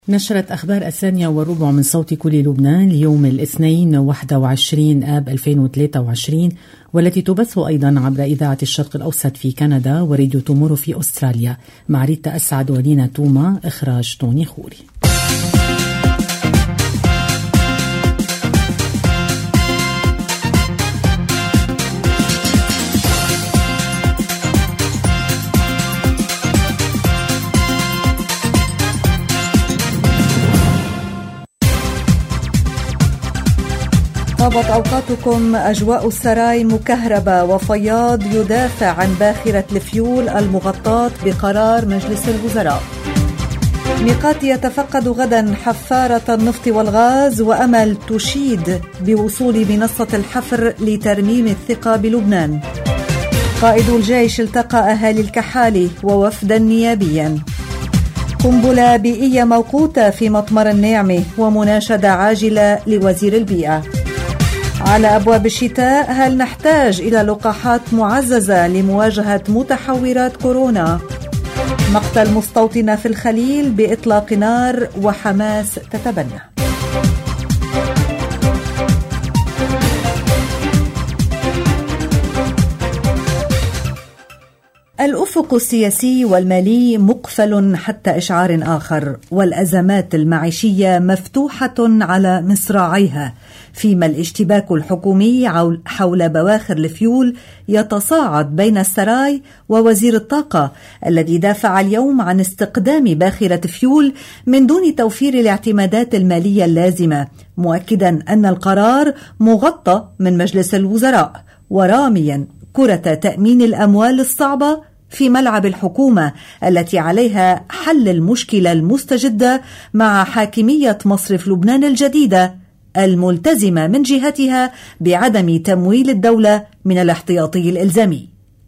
نشرت أخبار الثانية والربع من صوت كل لبنان اليوم الاثنين 21 آب 2023، والتي تبث أيضا عبر إذاعة الشرق الأوسط في كندا وراديو تومورو في أستراليا، مع ريتا أسعد ولينا توما، إخراج توني خوري. طابت أوقاتكم. أجواء السراي مكهربة، وفياض يدافع عن باخرة الفيول المغطاة بقرار مجلس الوزراء. ميقاتي يتفقد غدا حفارة النفط والغاز، وأمل تشيد بوصول منصة الحفر لترميم الثقة بلبنان. قائد الجيش التقى أهالي الكحالي ووفدا نيابيا. قنبلة بيئية موقوتة في مطمر النعمة، ومناشدة عاجلة لوزير البيئة. على أبواب الشتاء، هل نحتاج إلى لقاحات معززة لمواجهة متحورات كورونا؟ مقتل مستوطنة في الخليل بإطلاق نار، وحماس تتبنى. الأفق السياسي والمالي مقفل حتى إشعار آخر، والأزمات المعيشية مفتوحة على مصراعيها، فيما الاشتباك الحكومي حول بواخر الفيول يتصاعد بين السراي ووزير الطاقة، الذي دافع اليوم عن استقدام باخرة فيول من دون توفير الاعتمادات المالية اللازمة، مؤكدا أن القرار مغطى من مجلس الوزراء، وراميا كرة تأمين الأموال الصعبة في ملعب الحكومة التي عليها حل المشكلة المستجدة مع حاكمية مصرف لبنان الجديدة الملتزمة من جهتها بعدم تمويل الدولة من الاحتياطي الإلزامي.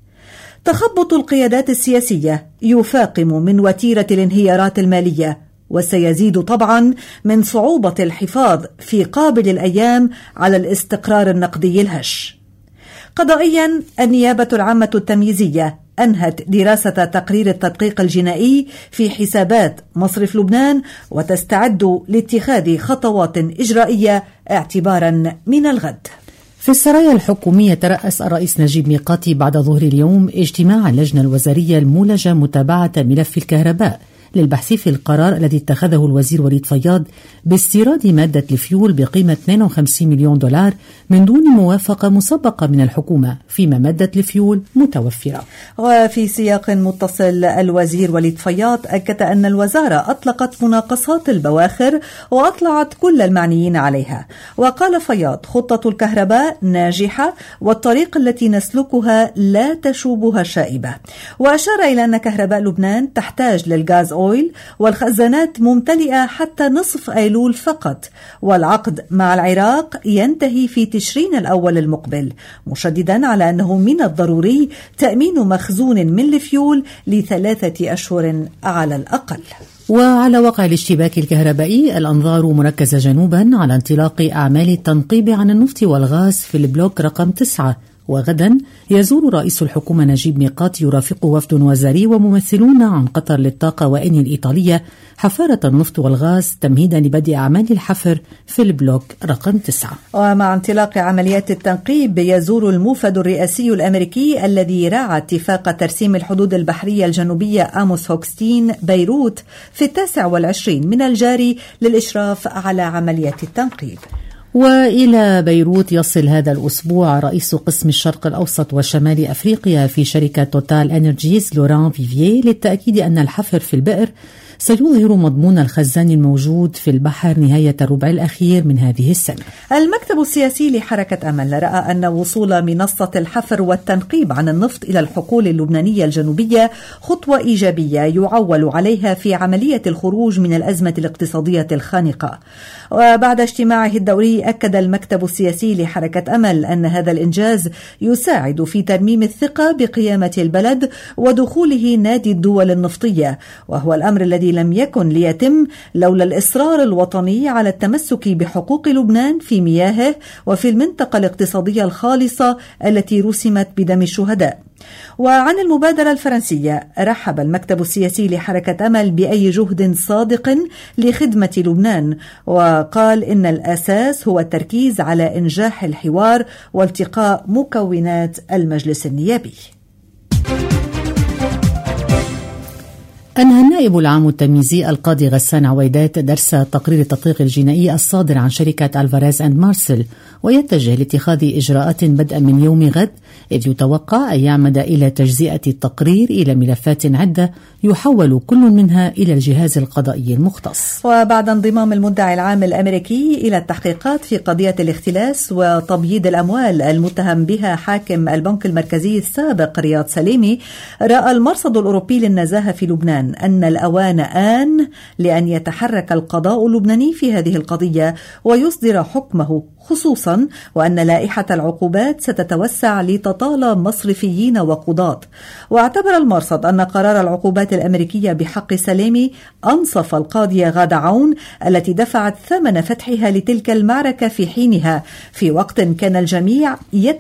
تخبط القيادات السياسية يفاقم من وتيرة الانهيارات المالية، وسيزيد طبعا من صعوبة الحفاظ في قابل الأيام على الاستقرار النقدي الهش. قضائيا، النيابة العامة التمييزية أنهت دراسة تقرير التدقيق الجنائي في حسابات مصرف لبنان، وتستعد لاتخاذ خطوات إجرائية اعتبارا من الغد. في السرايا الحكومية، ترأس الرئيس نجيب ميقاتي بعد ظهر اليوم اجتماع اللجنة الوزارية المولجة متابعة ملف الكهرباء للبحث في القرار الذي اتخذه الوزير وليد فياض باستيراد مادة الفيول بقيمة 52 مليون دولار من دون موافقة مسبقة من الحكومة، فيما مادة الفيول متوفرة. وفي سياق متصل، الوزير وليد فياض أكد أن الوزارة أطلقت مناقصات البواخر وأطلعت كل المعنيين عليها. وقال فياض: خطة الكهرباء ناجحة، والطريق التي نسلكها لا تشوبها شائبة. وأشار إلى أن كهرباء لبنان تحتاج للغاز أويل، والخزانات ممتلئة حتى نصف أيلول فقط، والعقد مع العراق ينتهي في تشرين الأول المقبل، مشددا على أنه من الضروري تأمين مخزون من الفيول ل3 أشهر على الأقل. وعلى وقع الاشتباك الكهربائي، الأنظار مركزة جنوبا على انطلاق أعمال التنقيب عن النفط والغاز في البلوك رقم 9. وغدا يزور رئيس الحكومة نجيب ميقاتي يرافقه وفد وزاري وممثلون عن قطر للطاقة وإني الإيطالية حفارة النفط والغاز، تمهيدا لبدء أعمال الحفر في البلوك رقم 9. ومع انطلاق عمليات التنقيب، يزور الموفد الرئاسي الأمريكي الذي راعى اتفاق ترسيم الحدود البحرية الجنوبية آموس هوكستين بيروت في 29 من الجاري للإشراف على عمليات التنقيب. وإلى بيروت يصل هذا الأسبوع رئيس قسم الشرق الأوسط وشمال أفريقيا في شركة توتال إنرجيز لوران فيفيه للتأكيد أن الحفر في البئر سيظهر مضمون الخزان الموجود في البحر نهاية الربع الأخير من هذه السنة. المكتب السياسي لحركة أمل رأى أن وصول منصة الحفر والتنقيب عن النفط إلى الحقول اللبنانية الجنوبية خطوة إيجابية يعول عليها في عملية الخروج من الأزمة الاقتصادية الخانقة. وبعد اجتماعه الدوري، أكد المكتب السياسي لحركة أمل أن هذا الإنجاز يساعد في ترميم الثقة بقيامة البلد ودخوله نادي الدول النفطية، وهو الأمر الذي لم يكن ليتم لولا الإصرار الوطني على التمسك بحقوق لبنان في مياهه وفي المنطقة الاقتصادية الخالصة التي رسمت بدم الشهداء. وعن المبادرة الفرنسية، رحب المكتب السياسي لحركة أمل بأي جهد صادق لخدمة لبنان، وقال إن الأساس هو التركيز على إنجاح الحوار والتقاء مكونات المجلس النيابي. أنهى النائب العام التمييزي القاضي غسان عويدات درس تقرير التدقيق الجنائي الصادر عن شركة ألفاريز أند مارسل، ويتجه لاتخاذ إجراءات بدءا من يوم غد، إذ يتوقع أن يعمد إلى تجزئة التقرير إلى ملفات عدة يحول كل منها إلى الجهاز القضائي المختص. وبعد انضمام المدعي العام الأمريكي إلى التحقيقات في قضية الاختلاس وتبييض الأموال المتهم بها حاكم البنك المركزي السابق رياض سليمي، رأى المرصد الأوروبي للنزاهة في لبنان أن الأوان آن لأن يتحرك القضاء اللبناني في هذه القضية ويصدر حكمه، خصوصا وأن لائحة العقوبات ستتوسع لتطال مصرفيين وقضاة. واعتبر المرصد أن قرار العقوبات الأمريكية بحق سليمي أنصف القاضية غادة عون التي دفعت ثمن فتحها لتلك المعركة في حينها، في وقت كان الجميع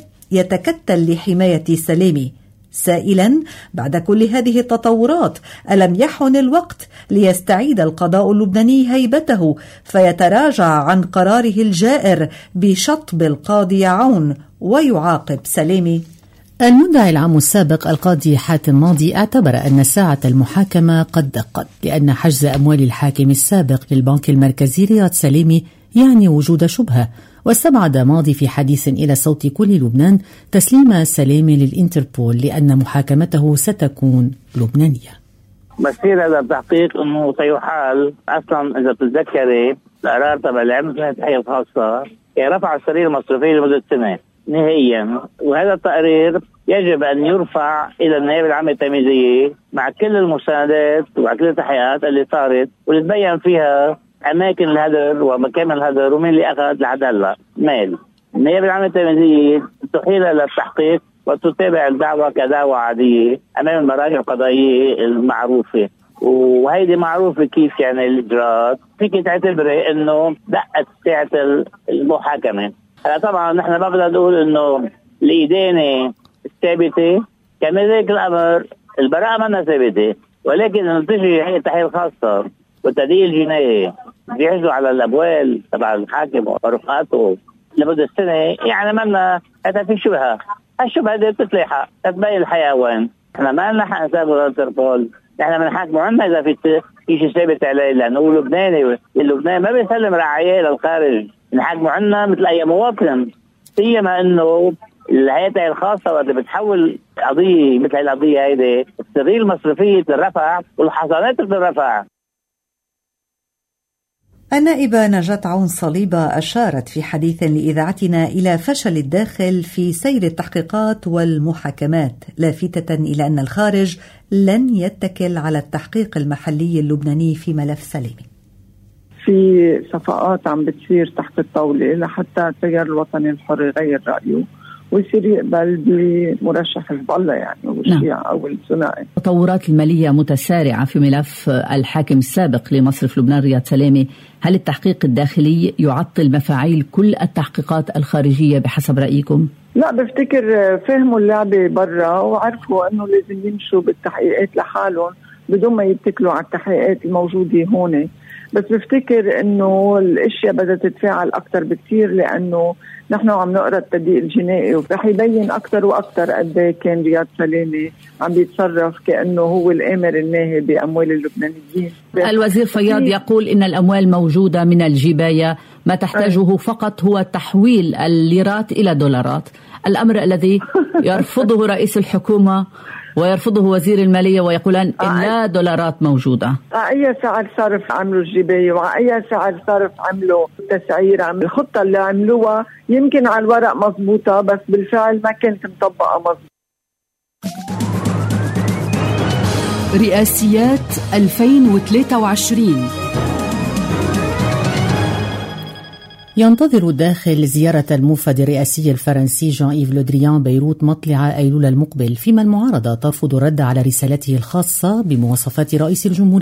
يتكتل لحماية سليمي، سائلا بعد كل هذه التطورات ألم يحن الوقت ليستعيد القضاء اللبناني هيبته فيتراجع عن قراره الجائر بشطب القاضي عون ويعاقب سليمي؟ المدعي العام السابق القاضي حاتم ماضي اعتبر أن ساعة المحاكمة قد دقت، لأن حجز أموال الحاكم السابق للبنك المركزي رياض سليمي يعني وجود شبهة، واستبعد ماضي في حديث إلى صوت كل لبنان تسليم سليمي للإنتربول لأن محاكمته ستكون لبنانية. مسير هذا التحقيق أنه سيحال أصلا إذا تتذكري القرار تبع العمل التحقيق الخاصة رفع السرير المصرفي لمدة سنة نهائيا، وهذا التقرير يجب أن يرفع إلى النائب العام التمييزية مع كل المساندات ومع كل التحقيقات اللي صارت واللي تبين فيها أماكن الهدر ومكان الهدر ومين اللي أخذ لحد هلا مال. النائب العام التمييزية تحيل للتحقيق وتتابع الدعوة كدعوة عادية أمام المراجع القضائية المعروفة، وهيدي معروفة كيف يعني الإجراءات. فيك تعتبري إنه دقت ساعة المحاكمة. طبعا نحن ما بدنا نقول إنه الإدانة ثابتة، كذلك الأمر البراءة ما ثابتة، ولكن إنه تجي هي التحقيق الخاصة والتدقيق الجنائي بيحجزوا على الأموال تبع الحاكم ورفقاته لمدة سنة، يعني مالنا هذا في شبهة. الشبهة دي بتتلاحق تبين الحياة وين. احنا ما لنا حق نسابق الانتربول، احنا بنحاكموا عنا إذا في شيء ثابت عليه، لأنه لبناني اللبنان ما بيسلم رعاية للخارج، نحاكموا عنا مثل أي مواطن، سيما إنه الهيئة الخاصة وقت بتحول قضية مثل القضية هيدي السرير المصرفية ترفع والحصانات ترفع. النائبة نجاة عون صليبة أشارت في حديث لإذاعتنا إلى فشل الداخل في سير التحقيقات والمحاكمات، لافتة إلى أن الخارج لن يتكل على التحقيق المحلي اللبناني في ملف سليمي. في صفقات عم بتصير تحت الطاولة لحتى التيار الوطني الحر يغير رأيه ويصير يقبل بمرشح حزب الله يعني والشيعة أو الثنائي. التطورات المالية متسارعة في ملف الحاكم السابق لمصرف لبنان رياض سليمي، هل التحقيق الداخلي يعطل مفاعيل كل التحقيقات الخارجية بحسب رأيكم؟ لا، بفتكر فهموا اللعبة برا وعرفوا أنه لازم يمشوا بالتحقيقات لحالهم بدون ما يتكلوا على التحقيقات الموجودة هون. بس بفتكر انه الاشياء بدها تتفاعل اكثر بكثير، لانه نحن عم نقرا التدقيق الجنائي ورح يبين اكثر واكثر قد كان رياض سليمي عم بيتصرف كانه هو الامر الناهي باموال اللبنانيين. الوزير فياض يقول ان الاموال موجوده من الجبايه، ما تحتاجه فقط هو تحويل الليرات الى دولارات، الامر الذي يرفضه رئيس الحكومه ويرفضه وزير المالية ويقولان إن لا دولارات موجودة. أي سعر صرف عملوا الجباية وأي سعر صرف عملوا تسعير، الخطة اللي عملوها يمكن على الورق مضبوطة بس بالفعل ما كانت مطبقة مضبوطة. رئاسيات 2023. ينتظر الداخل زيارة الموفد الرئاسي الفرنسي جان إيف لو دريان بيروت مطلع أيلول المقبل، فيما المعارضة ترفض الرد على رسالته الخاصة بمواصفات رئيس الجمهورية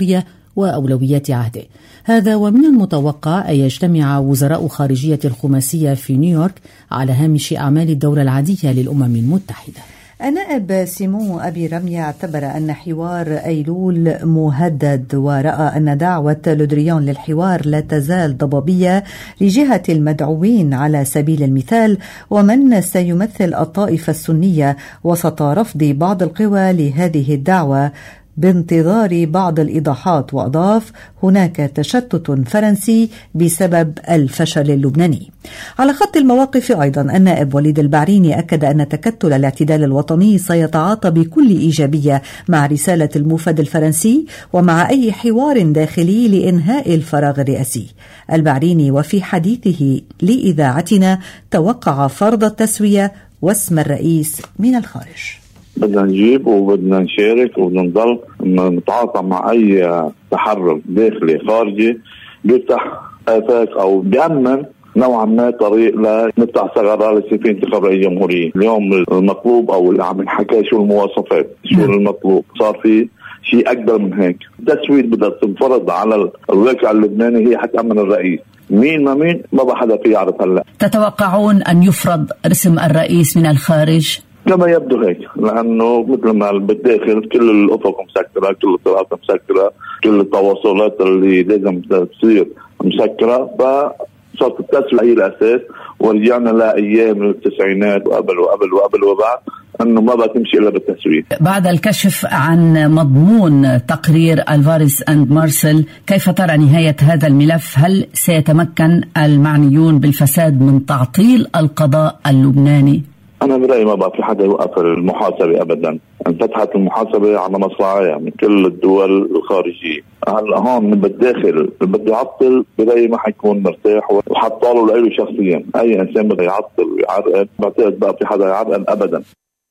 وأولويات عهده. هذا ومن المتوقع أن يجتمع وزراء خارجية الخماسية في نيويورك على هامش أعمال الدورة العادية للأمم المتحدة. النائب سيمون أبي رمية اعتبر أن حوار أيلول مهدد، ورأى أن دعوة لودريان للحوار لا تزال ضبابية لجهة المدعوين على سبيل المثال، ومن سيمثل الطائفة السنية وسط رفض بعض القوى لهذه الدعوة بانتظار بعض الإيضاحات. وأضاف: هناك تشتت فرنسي بسبب الفشل اللبناني. على خط المواقف أيضا النائب وليد البعريني أكد أن تكتل الاعتدال الوطني سيتعاطى بكل إيجابية مع رسالة الموفد الفرنسي ومع أي حوار داخلي لإنهاء الفراغ الرئاسي. البعريني وفي حديثه لإذاعتنا توقع فرض التسوية واسم الرئيس من الخارج. بدنا نجيب وبدنا نشارك وبدنا نضل نتعاطى مع أي تحرك داخلي خارجي بيفتح آفاق أو بيأمن نوعا ما طريق لنفتح ثغرة ليصير في انتخاب رئيس جمهورية. اليوم المطلوب أو اللي عم نحكي شو المواصفات، شو المطلوب، صار في شيء أكبر من هيك. التسوية بدها تنفرض على الواقع اللبناني، هي حتأمن الرئيس. مين ما حدا فيه يعرف هلا. تتوقعون أن يفرض رسم الرئيس من الخارج؟ كما يبدو هيك، لأنه مثل ما بالداخل كل الأفق مسكرة، كل الطرقات مسكرة، كل التواصلات اللي لازم تصير مسكرة، فصارت التسوية هي الأساس. ورجعنا لأيام التسعينات وقبل وبعد أنه ما بقى تمشي إلا بالتسوية. بعد الكشف عن مضمون تقرير ألفاريز أند مارسل، كيف ترى نهاية هذا الملف؟ هل سيتمكن المعنيون بالفساد من تعطيل القضاء اللبناني؟ أنا برأيي ما بقى في حدا يوقف المحاسبة أبدا. انفتحت المحاسبة على مصراعيها من كل الدول الخارجية. هلا هون من بالداخل اللي بده يعطل برأيي ما حيكون مرتاح، وحطاله لإله شخصيا. أي إنسان بده يعطل ويعرقل بعتقد بقى في حدا يعرقل أبدا.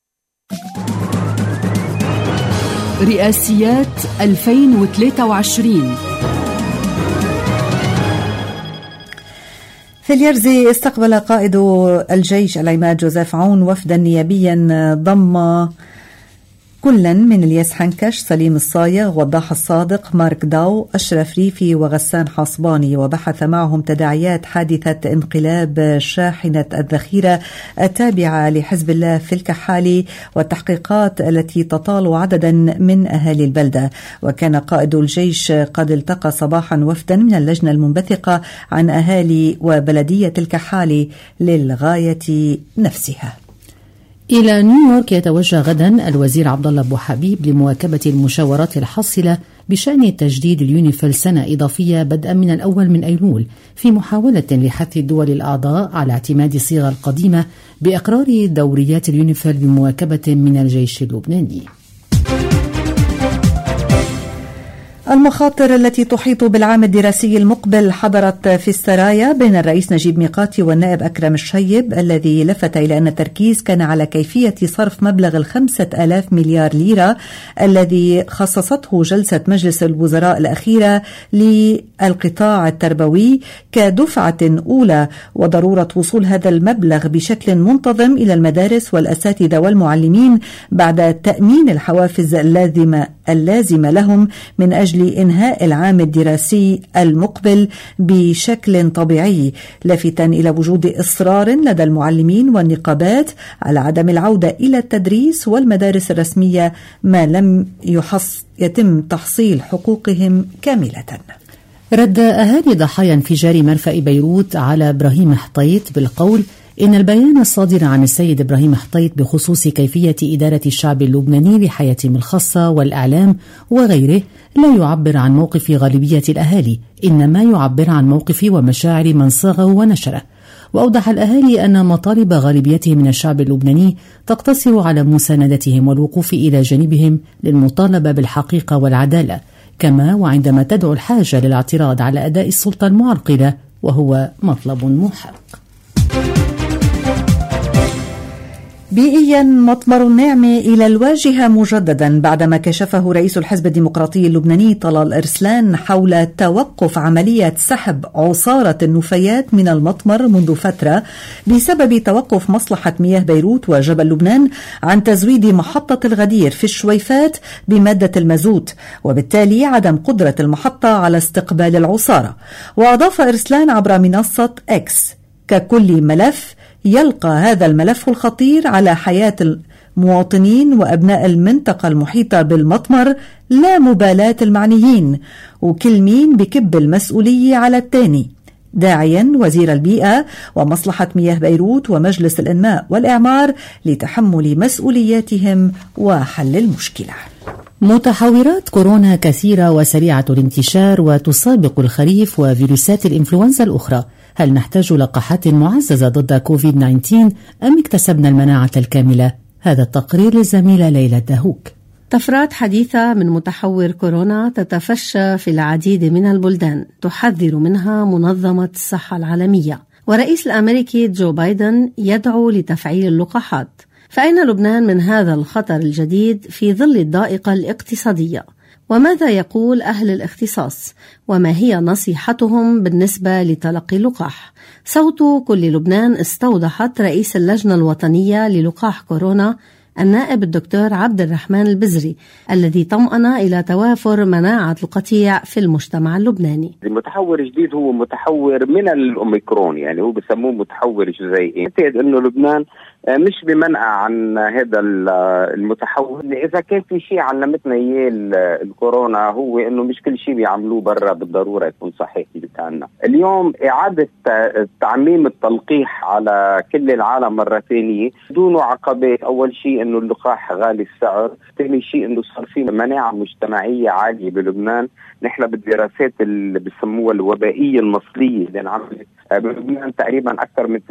رئاسيات 2023. في اليرزي استقبل قائد الجيش العماد جوزيف عون وفدا نيابيا ضم كلا من الياس حنكش، سليم الصايغ، وضاح الصادق، مارك داو، أشرف ريفي وغسان حصباني، وبحث معهم تداعيات حادثة انقلاب شاحنة الذخيرة التابعة لحزب الله في الكحالي والتحقيقات التي تطال عددا من أهالي البلدة. وكان قائد الجيش قد التقى صباحا وفدا من اللجنة المنبثقة عن أهالي وبلدية الكحالي للغاية نفسها. إلى نيويورك يتوجه غدا الوزير عبد الله أبو حبيب لمواكبة المشاورات الحاصلة بشأن تجديد اليونيفيل سنة إضافية بدءا من الأول من أيلول، في محاولة لحث الدول الأعضاء على اعتماد الصيغة القديمة بإقرار دوريات اليونيفيل بمواكبة من الجيش اللبناني. المخاطر التي تحيط بالعام الدراسي المقبل حضرت في السرايا بين الرئيس نجيب ميقاتي والنائب أكرم الشيب، الذي لفت إلى أن التركيز كان على كيفية صرف مبلغ 5,000 مليار ليرة الذي خصصته جلسة مجلس الوزراء الأخيرة للقطاع التربوي كدفعة أولى، وضرورة وصول هذا المبلغ بشكل منتظم إلى المدارس والأساتذة والمعلمين بعد تأمين الحوافز اللازمة لهم من أجل إنهاء العام الدراسي المقبل بشكل طبيعي، لافتاً إلى وجود إصرار لدى المعلمين والنقابات على عدم العودة إلى التدريس والمدارس الرسمية ما لم يتم تحصيل حقوقهم كاملة. رد أهالي ضحايا انفجار مرفأ بيروت على إبراهيم حطيط بالقول إن البيان الصادر عن السيد إبراهيم حطيط بخصوص كيفية إدارة الشعب اللبناني لحياتهم الخاصة والإعلام وغيره لا يعبر عن موقف غالبية الأهالي، إنما يعبر عن موقف ومشاعر من صاغه ونشره. وأوضح الأهالي أن مطالب غالبيتهم من الشعب اللبناني تقتصر على مساندتهم والوقوف إلى جانبهم للمطالبة بالحقيقة والعدالة، كما وعندما تدعو الحاجة للاعتراض على أداء السلطة بيئيا مطمر النعمة إلى الواجهة مجددا بعدما كشفه رئيس الحزب الديمقراطي اللبناني طلال إرسلان حول توقف عملية سحب عصارة النفايات من المطمر منذ فترة بسبب توقف مصلحة مياه بيروت وجبل لبنان عن تزويد محطة الغدير في الشويفات بمادة المازوت، وبالتالي عدم قدرة المحطة على استقبال العصارة. وأضاف إرسلان عبر منصة إكس: ككل ملف يلقى هذا الملف الخطير على حياة المواطنين وأبناء المنطقة المحيطة بالمطمر لا مبالاة المعنيين، وكل مين بكب المسؤولية على التاني، داعيا وزير البيئة ومصلحة مياه بيروت ومجلس الإنماء والإعمار لتحمل مسؤولياتهم وحل المشكلة. متحورات كورونا كثيرة وسريعة الانتشار وتسابق الخريف وفيروسات الإنفلونزا الأخرى. هل نحتاج لقاحات معززة ضد كوفيد-19 أم اكتسبنا المناعة الكاملة؟ هذا التقرير للزميلة ليلى الدهوك. طفرات حديثة من متحور كورونا تتفشى في العديد من البلدان تحذر منها منظمة الصحة العالمية، ورئيس الأمريكي جو بايدن يدعو لتفعيل اللقاحات. فأين لبنان من هذا الخطر الجديد في ظل الضائقة الاقتصادية؟ وماذا يقول أهل الاختصاص؟ وما هي نصيحتهم بالنسبة لتلقي اللقاح؟ صوت كل لبنان استوضحت رئيس اللجنة الوطنية للقاح كورونا النائب الدكتور عبد الرحمن البزري، الذي طمأن إلى توافر مناعة القطيع في المجتمع اللبناني. المتحور الجديد هو متحور من الأوميكرون، يعني هو بسموه متحور جزيئي. أعتقد أنه لبنان مش بمنع عن هذا المتحور. إذا كان في شيء علمتنا إياه الكورونا هو إنه مش كل شيء بيعملوه برا بالضرورة يكون صحيح بتاعنا. اليوم إعادة تعميم التلقيح على كل العالم مرة ثانية دون عقبات. أول شيء إنه اللقاح غالي السعر، ثاني شيء إنه صار في مناعة مجتمعية عالية بلبنان. نحن بالدراسات اللي بسموها الوبائية المصلية اللي انعملت بلبنان تقريبا أكثر من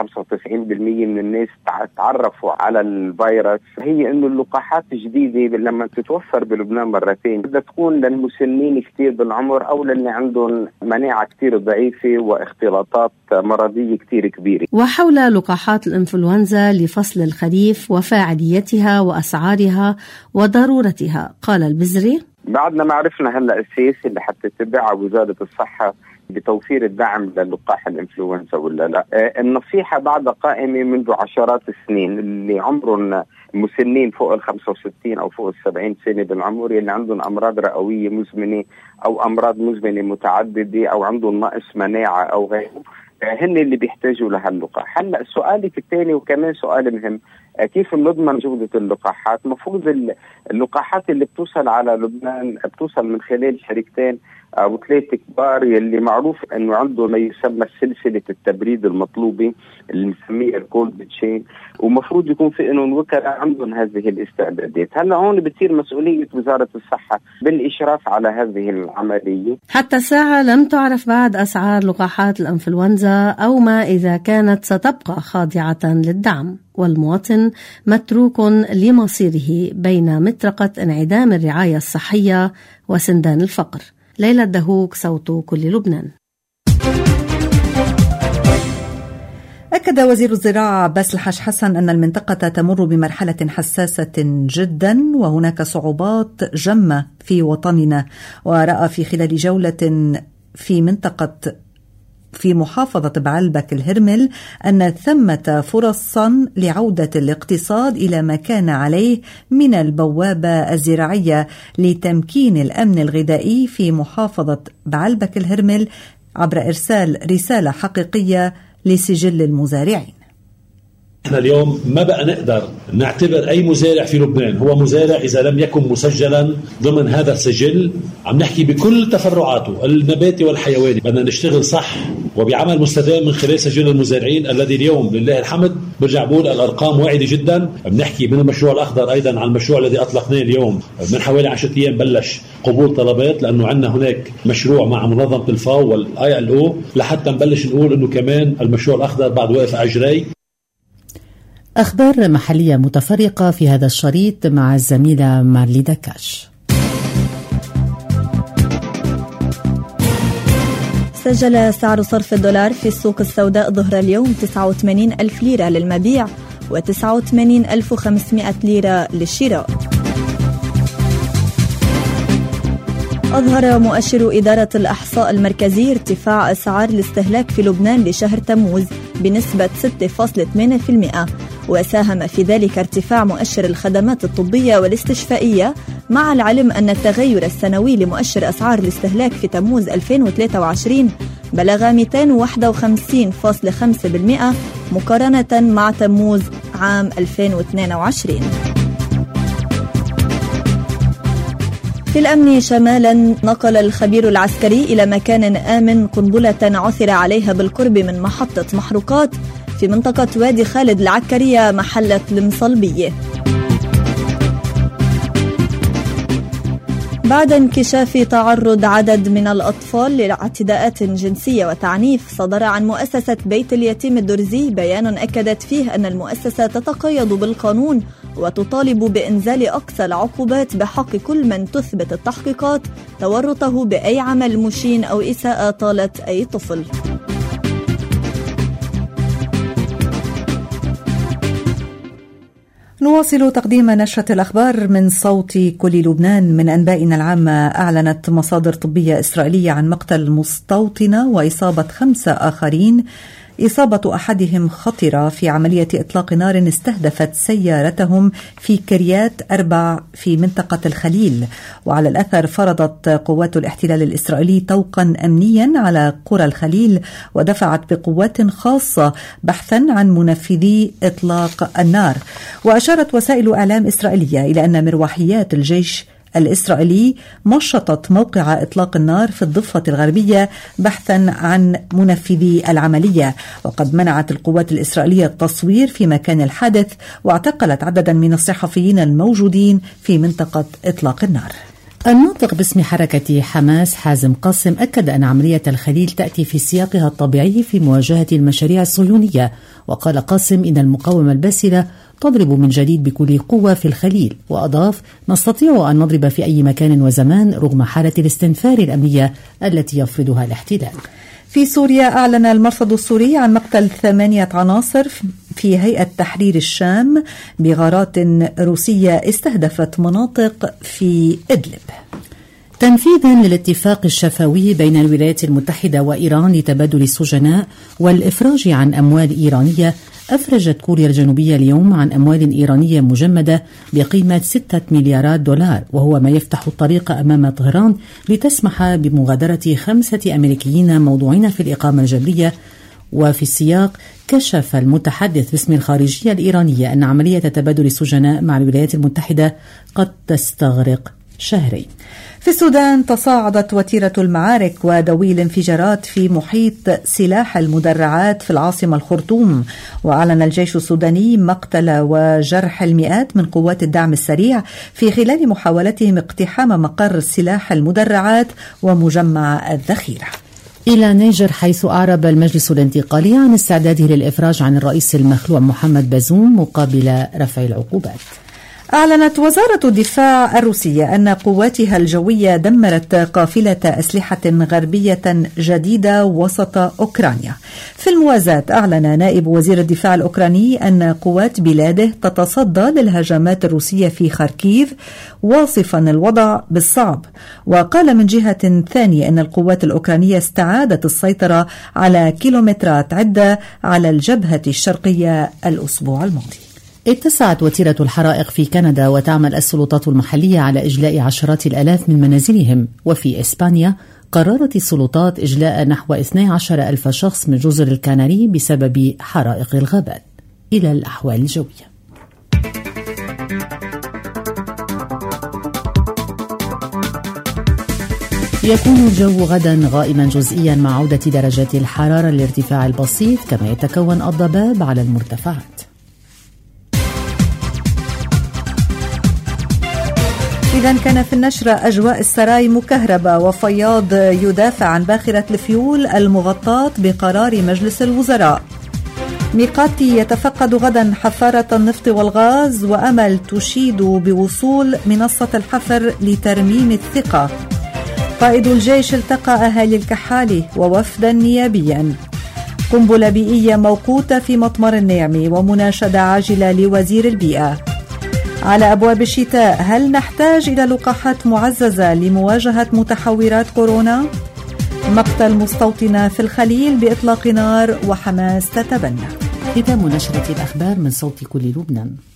90-95% من الناس تعرفوا على الفيروس. هي إنه اللقاحات الجديدة لما تتوفر بلبنان مرتين بدها تكون للمسنين كتير بالعمر أو للي عندهم مناعة كتير ضعيفة واختلاطات مرضية كتير كبيرة. وحول لقاحات الإنفلونزا لفصل الخريف وفاعليتها وأسعارها وضرورتها، قال البزري: بعدنا ما عرفنا هلا السياسة اللي حتتبعها وزارة الصحة بتوفير الدعم للقاح الانفلونزا ولا لا. النصيحة بعد قائمة منذ عشرات السنين اللي عمرهم مسنين فوق 65 أو فوق 70 سنة بالعمر، اللي عندهم أمراض رئوية مزمنة أو أمراض مزمنة متعددة أو عندهم نقص مناعة أو غيره، هن اللي بيحتاجوا لهاللقاح. هلا سؤالك الثاني وكمان سؤال مهم، كيف نضمن جودة اللقاحات؟ مفروض اللقاحات اللي بتوصل على لبنان بتوصل من خلال شركتين أو 3 كبار يلي معروف أنه عنده ما يسمى سلسلة التبريد المطلوبة اللي نسميها الكولد تشين، ومفروض يكون في إنه وكلاء عندهم هذه الاستعدادات. هلا هون بتصير مسؤولية وزارة الصحة بالإشراف على هذه العملية. حتى الساعة لم تعرف بعد أسعار لقاحات الإنفلونزا أو ما إذا كانت ستبقى خاضعة للدعم، والمواطن متروك لمصيره بين مطرقة انعدام الرعاية الصحية وسندان الفقر. ليلى الدهوك، صوت كل لبنان. أكد وزير الزراعة عباس الحاج حسن أن المنطقة تمر بمرحلة حساسة جدا وهناك صعوبات جمة في وطننا، ورأى في خلال جولة في محافظة بعلبك الهرمل أن ثمة فرصا لعودة الاقتصاد إلى ما كان عليه من البوابة الزراعية لتمكين الأمن الغذائي في محافظة بعلبك الهرمل عبر إرسال رسالة حقيقية لسجل المزارعين. احنا اليوم ما بقى نقدر نعتبر اي مزارع في لبنان هو مزارع اذا لم يكن مسجلا ضمن هذا السجل. عم نحكي بكل تفرعاته النباتي والحيواني، بدنا نشتغل صح وبعمل مستدام من خلال سجل المزارعين الذي اليوم لله الحمد برجع بقول الارقام واعده جدا. بنحكي من المشروع الاخضر ايضا عن المشروع الذي اطلقناه اليوم من حوالي 10 ايام بلش قبول طلبات، لانه عندنا هناك مشروع مع منظمه الفاو والILO لحتى نبلش نقول انه كمان المشروع الاخضر بعد واقف على اجري. أخبار محلية متفرقة في هذا الشريط مع الزميلة مارلي دكاش. سجل سعر صرف الدولار في السوق السوداء ظهر اليوم 89 ألف ليرة للمبيع و89,500 ليرة للشراء. أظهر مؤشر إدارة الإحصاء المركزي ارتفاع أسعار الاستهلاك في لبنان لشهر تموز بنسبة 6.8%، وساهم في ذلك ارتفاع مؤشر الخدمات الطبية والاستشفائية، مع العلم أن التغير السنوي لمؤشر أسعار الاستهلاك في تموز 2023 بلغ 251.5% مقارنة مع تموز عام 2022. في الأمن شمالا، نقل الخبير العسكري إلى مكان آمن قنبلة عثر عليها بالقرب من محطة محروقات في منطقة وادي خالد العكرية محلة المصلبية. بعد انكشاف تعرض عدد من الأطفال لاعتداءات جنسية وتعنيف، صدر عن مؤسسة بيت اليتيم الدرزي بيان أكدت فيه أن المؤسسة تتقيد بالقانون وتطالب بإنزال أقصى العقوبات بحق كل من تثبت التحقيقات تورطه بأي عمل مشين أو إساءة طالت أي طفل. نواصل تقديم نشرة الأخبار من صوت كل لبنان. من أنبائنا العامة، أعلنت مصادر طبية إسرائيلية عن مقتل مستوطنة وإصابة 5 آخرين، إصابة أحدهم خطرة في عملية إطلاق نار استهدفت سيارتهم في كريات 4 في منطقة الخليل. وعلى الأثر فرضت قوات الاحتلال الإسرائيلي طوقا أمنيا على قرى الخليل، ودفعت بقوات خاصة بحثا عن منفذي إطلاق النار. وأشارت وسائل إعلام إسرائيلية إلى أن مروحيات الجيش الإسرائيلي مشطت موقع إطلاق النار في الضفة الغربية بحثا عن منفذي العملية. وقد منعت القوات الإسرائيلية التصوير في مكان الحادث، واعتقلت عددا من الصحفيين الموجودين في منطقة إطلاق النار. الناطق باسم حركة حماس حازم قاسم أكد أن عملية الخليل تأتي في سياقها الطبيعي في مواجهة المشاريع الصهيونية. وقال قاسم إن المقاومة الباسلة تضرب من جديد بكل قوة في الخليل، وأضاف: نستطيع أن نضرب في أي مكان وزمان رغم حالة الاستنفار الأمنية التي يفرضها الاحتلال. في سوريا، أعلن المرصد السوري عن مقتل 8 عناصر في هيئة تحرير الشام بغارات روسية استهدفت مناطق في إدلب. تنفيذا للاتفاق الشفوي بين الولايات المتحدة وإيران لتبادل السجناء والإفراج عن أموال إيرانية، أفرجت كوريا الجنوبية اليوم عن أموال إيرانية مجمدة بقيمة 6 مليارات دولار، وهو ما يفتح الطريق أمام طهران لتسمح بمغادرة 5 أمريكيين موضوعين في الإقامة الجبرية. وفي السياق، كشف المتحدث باسم الخارجية الإيرانية أن عملية تبادل السجناء مع الولايات المتحدة قد تستغرق شهرين. في السودان، تصاعدت وتيرة المعارك ودوي الانفجارات في محيط سلاح المدرعات في العاصمة الخرطوم. وأعلن الجيش السوداني مقتل وجرح المئات من قوات الدعم السريع في خلال محاولتهم اقتحام مقر سلاح المدرعات ومجمع الذخيرة. إلى نيجر، حيث أعرب المجلس الانتقالي عن استعداده للإفراج عن الرئيس المخلوع محمد بازوم مقابل رفع العقوبات. أعلنت وزارة الدفاع الروسية أن قواتها الجوية دمرت قافلة أسلحة غربية جديدة وسط أوكرانيا. في الموازاة، أعلن نائب وزير الدفاع الأوكراني أن قوات بلاده تتصدى للهجمات الروسية في خاركيف، واصفا الوضع بالصعب. وقال من جهة ثانية أن القوات الأوكرانية استعادت السيطرة على كيلومترات عدة على الجبهة الشرقية الأسبوع الماضي. اتسعت وتيرة الحرائق في كندا، وتعمل السلطات المحلية على إجلاء عشرات الآلاف من منازلهم. وفي إسبانيا، قررت السلطات إجلاء نحو 12,000 شخص من جزر الكناري بسبب حرائق الغابات. إلى الأحوال الجوية. يكون الجو غدا غائما جزئيا مع عودة درجات الحرارة للارتفاع البسيط، كما يتكون الضباب على المرتفعات. إذا كان في النشرة: أجواء السراي مكهربة، وفياض يدافع عن باخرة الفيول المغطاة بقرار مجلس الوزراء. ميقاتي يتفقد غدا حفارة النفط والغاز، وأمل تشيد بوصول منصة الحفر لترميم الثقة. قائد الجيش التقى أهالي الكحالي ووفدا نيابيا. قنبلة بيئية موقوتة في مطمر الناعمي ومناشدة عاجلة لوزير البيئة. على أبواب الشتاء، هل نحتاج إلى لقاحات معززة لمواجهة متحورات كورونا؟ مقتل مستوطنة في الخليل بإطلاق نار وحماس تتبنى. ختام نشرة الأخبار من صوت كل لبنان.